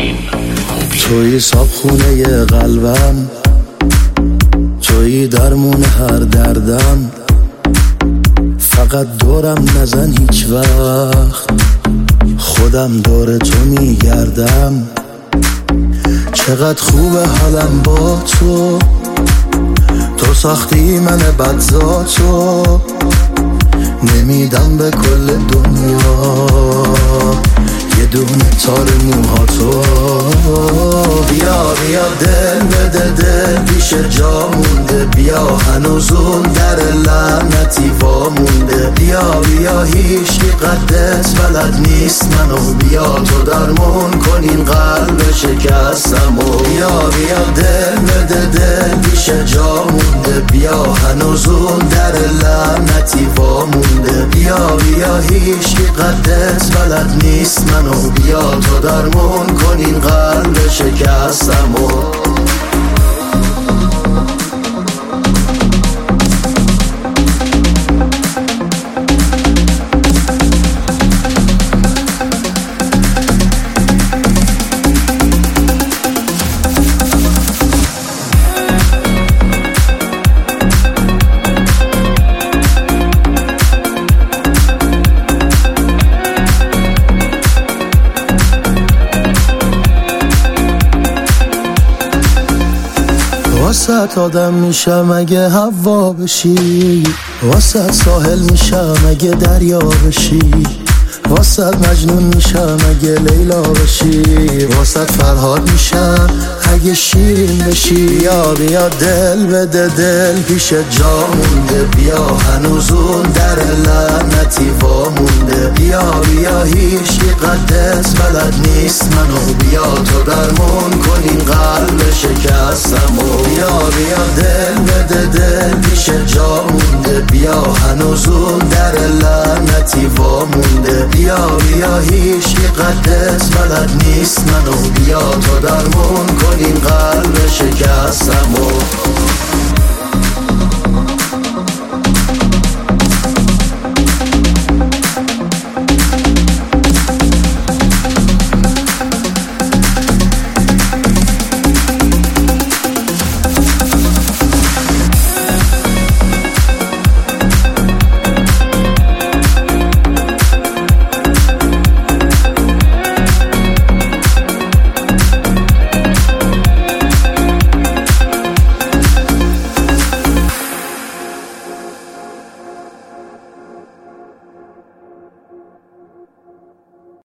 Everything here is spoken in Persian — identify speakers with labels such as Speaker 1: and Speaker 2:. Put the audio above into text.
Speaker 1: توی صابخونه قلبم، توی درمون هر دردم، فقط دورم نزن هیچ وقت، خودم دور تو میگردم. چقدر خوبه حالم با تو، تو ساختی من بدذاتو، نمیدم به کل دنیا یه دونه تار موهاتو. بیا بیا دل بده، دل پیش جا مونده، بیا هنوز اون در لعنتی وا مونده. بیا بیا هیچکی قدس بلد نیست منو، بیا تو درمون کن این قلب شکستمو. بیا بیا دل بده، دل پیش جا مونده، بیا هنوز اون در لعنتی وا مونده. بیا بیا هیچکی قدس بلد نیست منو، بیا تو درمون کن این قلب شکستمو. واسه آدم میشم اگه هوا بشی، واسه ساحل میشم اگه دریا بشی، واسه مجنون میشم اگه لیلا بشی، واسه فرهاد میشم اگه شیرین بشی. بیا بیا دل بده، دل پیش جا مونده، بیا هنوز اون در لعنتی وا مونده. بیا بیا هیچکی قدس بلد نیست منو، بیا تو درمون کن این قلب شکستمو. بیا بیا دل بده، دل پیش جا مونده، بیا هنوز اون در لعنتی وا مونده. بیا بیا هیچکی قدس بلد نیست منو، بیا تو درمون کن این قلب شکستمو.